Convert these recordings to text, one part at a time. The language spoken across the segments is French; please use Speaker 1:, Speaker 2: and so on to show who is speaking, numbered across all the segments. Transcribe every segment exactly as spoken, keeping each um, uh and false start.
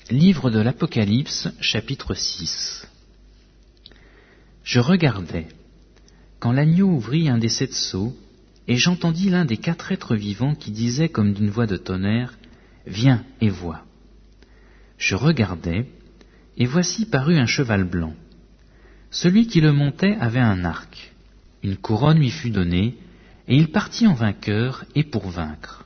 Speaker 1: Livre de l'Apocalypse, chapitre six. Je regardais, quand l'agneau ouvrit un des sept sceaux, et j'entendis l'un des quatre êtres vivants qui disait comme d'une voix de tonnerre, « Viens et vois ». Je regardais, et voici parut un cheval blanc. Celui qui le montait avait un arc. Une couronne lui fut donnée, et il partit en vainqueur et pour vaincre.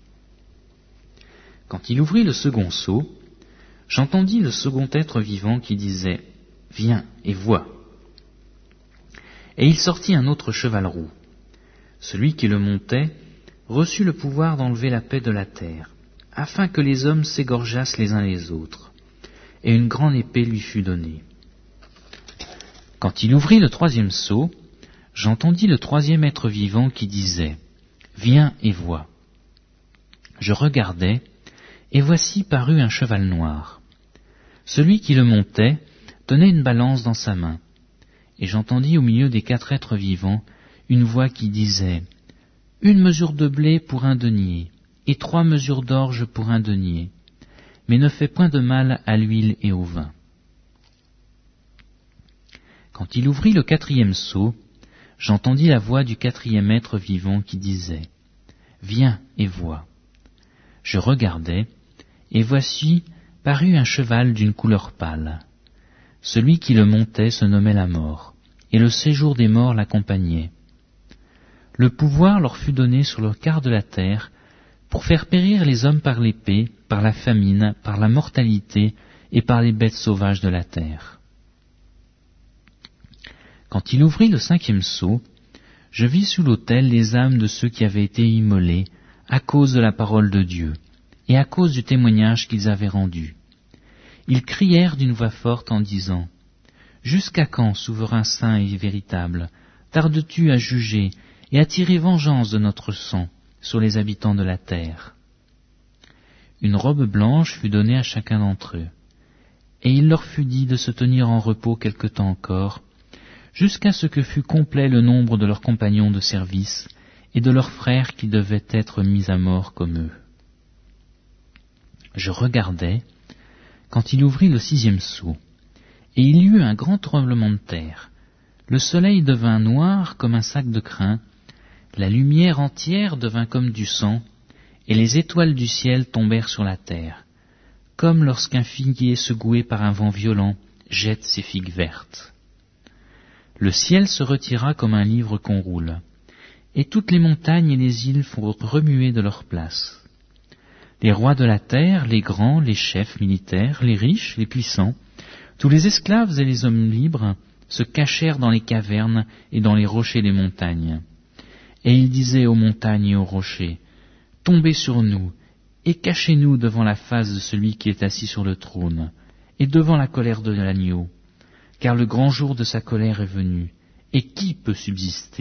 Speaker 1: Quand il ouvrit le second sceau, j'entendis le second être vivant qui disait « Viens et vois ». Et il sortit un autre cheval roux. Celui qui le montait reçut le pouvoir d'enlever la paix de la terre, afin que les hommes s'égorgeassent les uns les autres. Et une grande épée lui fut donnée. Quand il ouvrit le troisième sceau, j'entendis le troisième être vivant qui disait « Viens et vois ». Je regardais, et voici parut un cheval noir. Celui qui le montait tenait une balance dans sa main, et j'entendis au milieu des quatre êtres vivants une voix qui disait « Une mesure de blé pour un denier, et trois mesures d'orge pour un denier, mais ne fais point de mal à l'huile et au vin. » Quand il ouvrit le quatrième sceau, j'entendis la voix du quatrième être vivant qui disait « Viens et vois ». Je regardais, et voici parut un cheval d'une couleur pâle. Celui qui le montait se nommait la mort, et le séjour des morts l'accompagnait. Le pouvoir leur fut donné sur le quart de la terre, pour faire périr les hommes par l'épée, par la famine, par la mortalité et par les bêtes sauvages de la terre. Quand il ouvrit le cinquième sceau, je vis sous l'autel les âmes de ceux qui avaient été immolés à cause de la parole de Dieu et à cause du témoignage qu'ils avaient rendu. Ils crièrent d'une voix forte en disant « Jusqu'à quand, souverain saint et véritable, tardes-tu à juger et à tirer vengeance de notre sang sur les habitants de la terre ?» Une robe blanche fut donnée à chacun d'entre eux, et il leur fut dit de se tenir en repos quelque temps encore, jusqu'à ce que fût complet le nombre de leurs compagnons de service et de leurs frères qui devaient être mis à mort comme eux. Je regardais, quand il ouvrit le sixième sceau, et il y eut un grand tremblement de terre. Le soleil devint noir comme un sac de crin, la lumière entière devint comme du sang, et les étoiles du ciel tombèrent sur la terre, comme lorsqu'un figuier secoué par un vent violent jette ses figues vertes. Le ciel se retira comme un livre qu'on roule, et toutes les montagnes et les îles furent remuées de leur place. Les rois de la terre, les grands, les chefs militaires, les riches, les puissants, tous les esclaves et les hommes libres se cachèrent dans les cavernes et dans les rochers des montagnes. Et ils disaient aux montagnes et aux rochers, « Tombez sur nous, et cachez-nous devant la face de celui qui est assis sur le trône, et devant la colère de l'agneau, car le grand jour de sa colère est venu, et qui peut subsister ?»